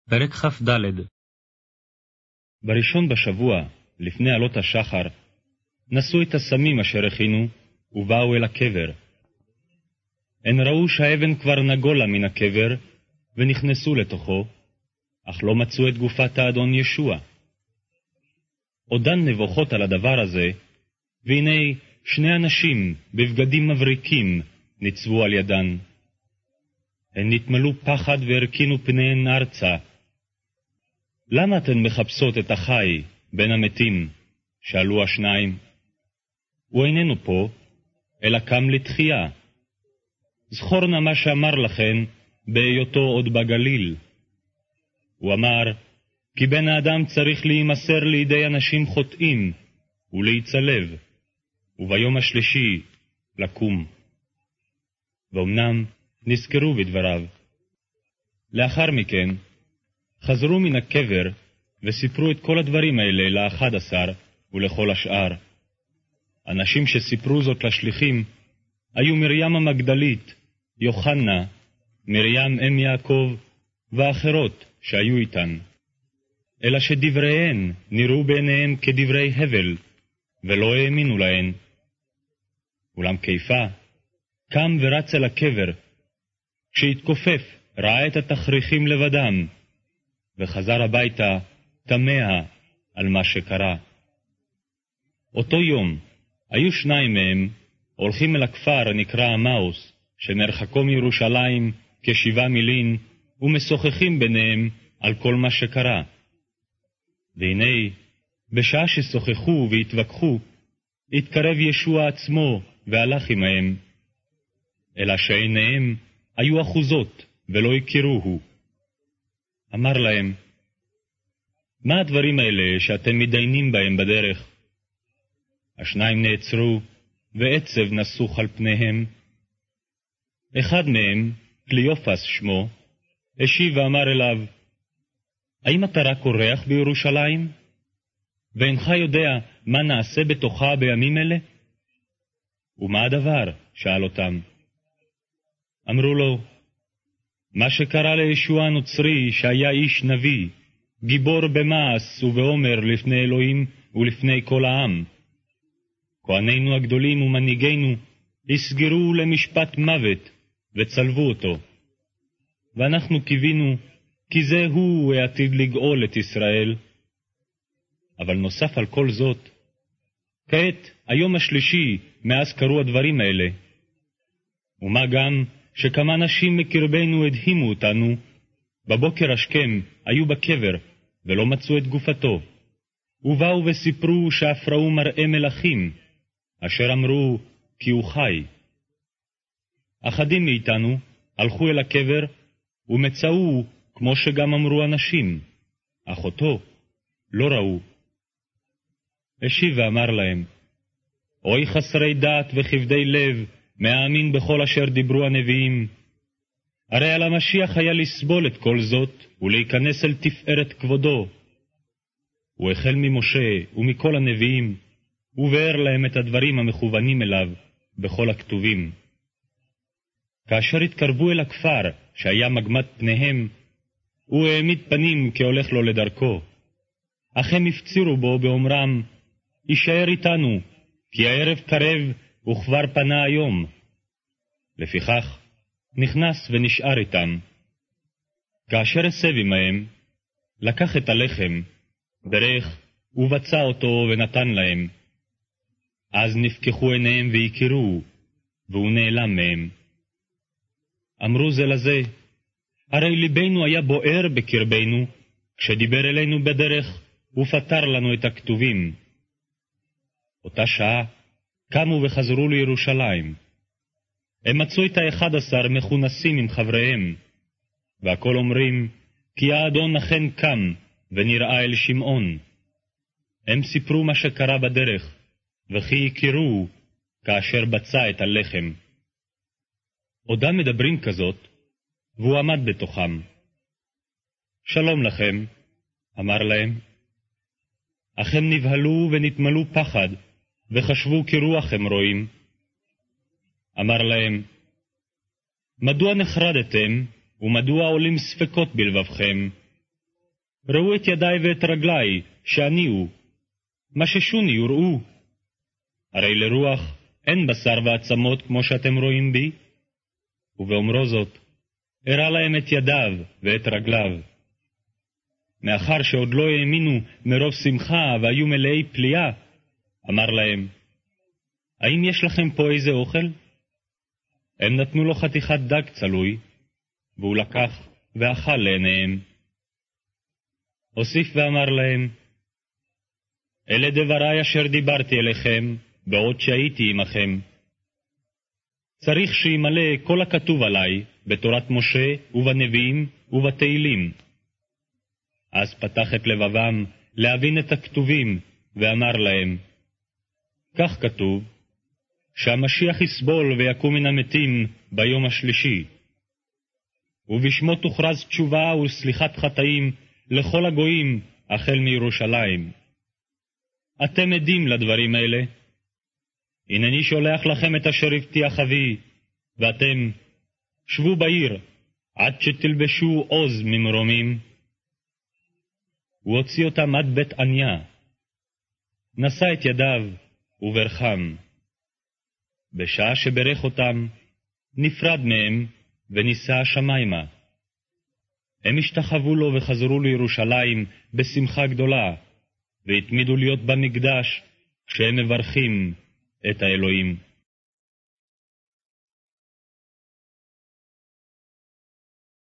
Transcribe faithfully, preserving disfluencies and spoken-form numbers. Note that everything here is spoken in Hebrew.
פרק כ"ד. בראשון בשבוע, לפני עלות השחר, נשאו את הסמים אשר הכינו, ובאו אל הקבר. הן ראו שהאבן כבר נגולה מן הקבר, ונכנסו לתוכו, אך לא מצאו את גופת האדון ישוע. עודן נבוכות על הדבר הזה, והנה שני אנשים בבגדים מבריקים ניצבו על ידן. הן נתמלו פחד והרכינו פניהן ארצה. למה אתן מחפשות את החי בין המתים? שאלו השניים. הוא איננו פה, אלא קם לתחייה. זכור נא מה שאמר לכן בהיותו עוד בגליל. הוא אמר, כי בן האדם צריך להימסר לידי אנשים חוטאים ולהיצלב, וביום השלישי לקום. ואומנם נזכרו בדבריו. לאחר מכן חזרו מן הקבר וסיפרו את כל הדברים האלה לאחד עשר ולכל השאר. אנשים שסיפרו זאת לשליחים היו מרים המגדלית, יוחנה, מרים אם יעקב ואחרות שהיו איתן. אלא שדבריהן נראו בעיניהם כדברי הבל, ולא האמינו להן. אולם קיפה קם ורץ אל הקבר. כשהתכופף ראה את התכריכים לבדם, וחזר הביתה תמה על מה שקרה. אותו יום היו שניים מהם הולכים אל הכפר הנקרא אמאוס, שנרחקו מירושלים כשבעה מילין, ומשוחחים ביניהם על כל מה שקרה. והנה, בשעה ששוחחו והתווכחו, התקרב ישוע עצמו והלך עמהם. אלא שעיניהם היו אחוזות ולא הכירוהו. אמר להם, מה הדברים האלה שאתם מדיינים בהם בדרך? השניים נעצרו, ועצב נסוך על פניהם. אחד מהם, קליופס שמו, השיב ואמר אליו, האם אתה רק אורח בירושלים? ואינך יודע מה נעשה בתוכה בימים אלה? ומה הדבר? שאל אותם. אמרו לו, מה שקרה לישוע הנוצרי שהיה איש נביא, גיבור במעש ובעומר לפני אלוהים ולפני כל העם. כהנינו הגדולים ומנהיגינו הסגרו למשפט מוות וצלבו אותו. ואנחנו קיווינו כי זה הוא העתיד לגאול את ישראל. אבל נוסף על כל זאת, כעת היום השלישי מאז קרו הדברים האלה. ומה גם שכמה נשים מקרבנו הדהימו אותנו, בבוקר השכם היו בקבר ולא מצאו את גופתו, ובאו וסיפרו שאף ראו מראה מלאכים, אשר אמרו כי הוא חי. אחדים מאיתנו הלכו אל הקבר ומצאו כמו שגם אמרו אנשים, אך אותו לא ראו. השיב ואמר להם, אוי חסרי דעת וכבדי לב, מאמין בכל אשר דיברו הנביאים. הרי על המשיח היה לסבול את כל זאת, ולהיכנס אל תפארת כבודו. הוא החל ממשה ומכל הנביאים, ובאר להם את הדברים המכוונים אליו בכל הכתובים. כאשר התקרבו אל הכפר, שהיה מגמת פניהם, הוא העמיד פנים כהולך לו לדרכו. אך הם הפצירו בו באומרם, יישאר איתנו, כי הערב קרב וכבר פנה היום. לפיכך נכנס ונשאר איתם. כאשר הסב עמהם, לקח את הלחם, ברך ובצע אותו ונתן להם. אז נפקחו עיניהם והכירו, והוא נעלם מהם. אמרו זה לזה, הרי ליבנו היה בוער בקרבנו, כשדיבר אלינו בדרך ופתר לנו את הכתובים. אותה שעה קמו וחזרו לירושלים. הם מצאו את האחד עשר מכונסים עם חבריהם, והכל אומרים, כי האדון אכן קם ונראה אל שמעון. הם סיפרו מה שקרה בדרך, וכי הכירו כאשר בצע את הלחם. עודם מדברים כזאת, והוא עמד בתוכם. שלום לכם, אמר להם. אך הם נבהלו ונתמלו פחד, וחשבו כרוח הם רואים. אמר להם, מדוע נחרדתם, ומדוע עולים ספקות בלבבכם? ראו את ידיי ואת רגלי, שאני הוא. מששוני וראו. הרי לרוח אין בשר ועצמות כמו שאתם רואים בי. ובאומרו זאת, הראה להם את ידיו ואת רגליו. מאחר שעוד לא האמינו מרוב שמחה והיו מלאי פליאה, אמר להם, האם יש לכם פה איזה אוכל? הם נתנו לו חתיכת דג צלוי, והוא לקח ואכל לעיניהם. הוסיף ואמר להם, אלה דברי אשר דיברתי אליכם, בעוד שהייתי עמכם. צריך שימלא כל הכתוב עלי, בתורת משה ובנביאים ובתהילים. אז פתח את לבבם להבין את הכתובים, ואמר להם, כך כתוב, שהמשיח יסבול ויקום מן המתים ביום השלישי. ובשמו תוכרז תשובה וסליחת חטאים לכל הגויים החל מירושלים. אתם עדים לדברים האלה. הנני שולח לכם את אשר הבטיח אבי, ואתם שבו בעיר עד שתלבשו עוז ממרומים. הוא הוציא אותם עד בית עניה, נשא את ידיו וברכם. בשעה שברך אותם, נפרד מהם ונישא השמיימה. הם השתחוו לו וחזרו לירושלים בשמחה גדולה, והתמידו להיות במקדש כשהם מברכים את האלוהים.